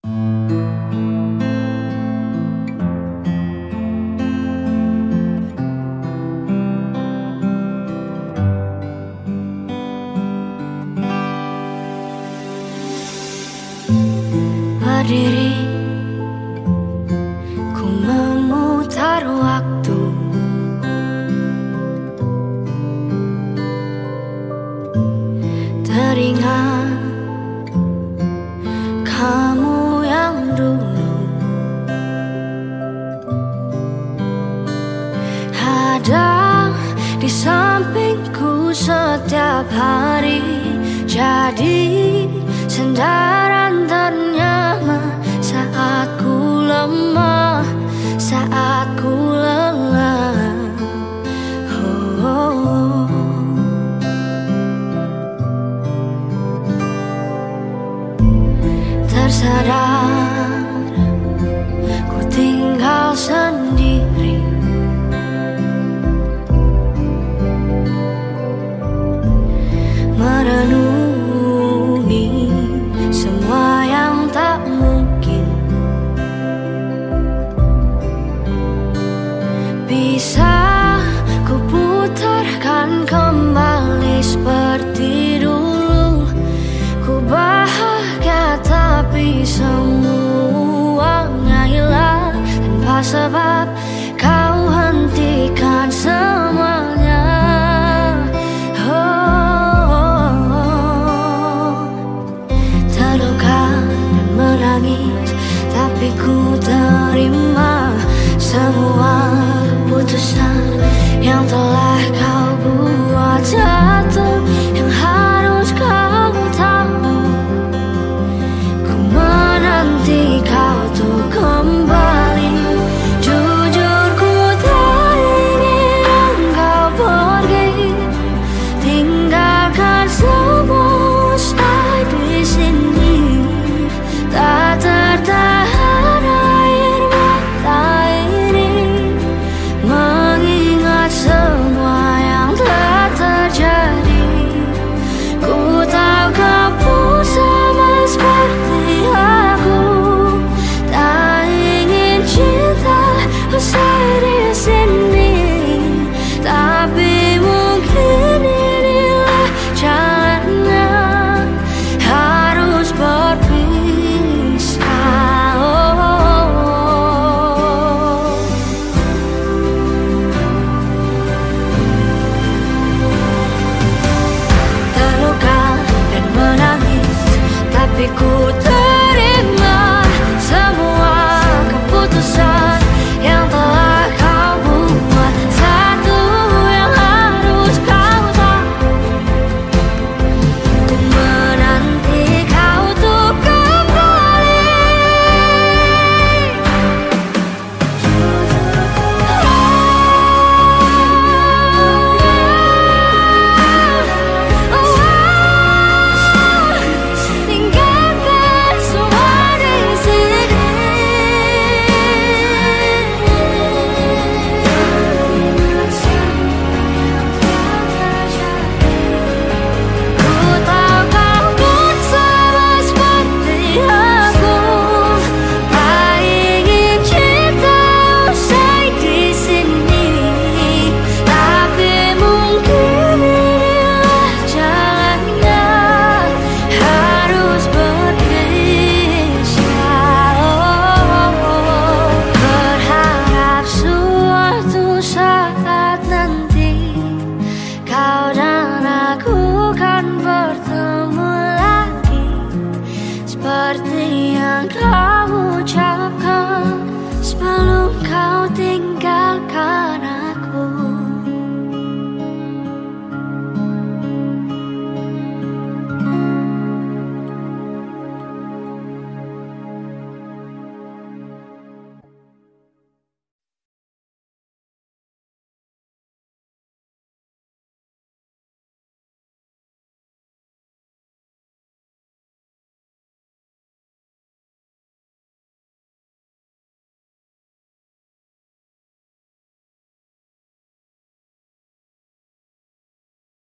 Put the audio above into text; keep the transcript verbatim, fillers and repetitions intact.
Berdiri, ku memutar waktu, teringat kamu yang dulu ada di sampingku setiap hari, jadi sandaran ternyaman saat ku lemah, saat ku lelah. Oh, oh, oh. Tersadar ku tinggal sendiri, merenungi semua yang tak mungkin bisa ku putarkan kembali seperti dulu. Ku bahagia tapi semuanya hilang tanpa sebab kau hentikan semuanya. Tapi ku terima semua keputusan yang telah kau buat. Satu yang harus kau tahu, ku menanti kau tuh kembali. Jujur ku tak ingin engkau pergi, tinggalkan semua stay di sini. Tak tertahan air mata ini mengingat semua yang telah terjadi. Ku tahu kau pun sama seperti aku, tak ingin cinta usai di sini. Tapi mungkin inilah jalannya, harus berpisah. Tapi ku terima semua keputusan yang telah kau buat. Satu yang harus kau tahu, ku menanti kau tuh kembali. Seperti yang kau